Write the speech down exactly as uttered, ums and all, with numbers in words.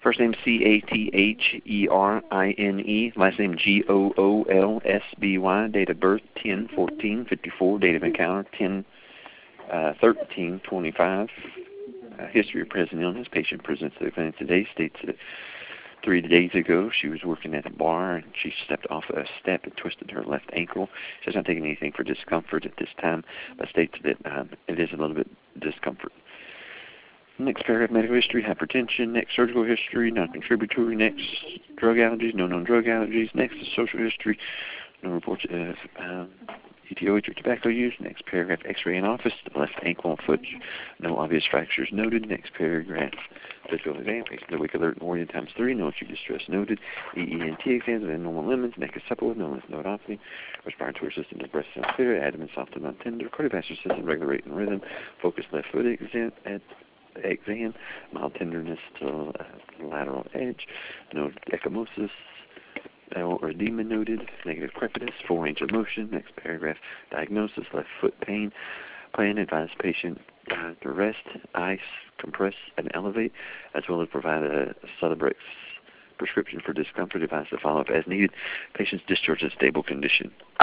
First name C A T H E R I N E. Last name G O O L S B Y. Date of birth ten fourteen fifty-four. Date of encounter ten thirteen twenty-five. Uh, history of present illness. Patient presents to the clinic today. States that three days ago she was working at a bar and she stepped off a step and twisted her left ankle. She's not taking anything for discomfort at this time, but states that um, it is a little bit discomfort. Next paragraph, medical history, hypertension. Next, surgical history, non-contributory. Next, drug allergies, no known drug allergies. Next, social history, no reports of um, E T O H or tobacco use. Next paragraph, x-ray in office, the left ankle and foot, no obvious fractures noted. Next paragraph, physical exam, patient the weak alert and orient times three, no acute distress noted. E E N T exams of abnormal limits, neck is supple, no lymph nodopathy. Respiratory system is breast sound clear, abdomen soft and non-tender. Cardiovascular system, regular rate and rhythm. Focus left foot exam at exam, mild tenderness to uh, lateral edge, no ecchymosis or edema noted, negative crepitus, full range of motion. Next paragraph, diagnosis, left foot pain. Plan, advise patient uh, to rest, ice, compress, and elevate, as well as provide a Celebrex prescription for discomfort, advise to follow up as needed. Patient's discharge in stable condition.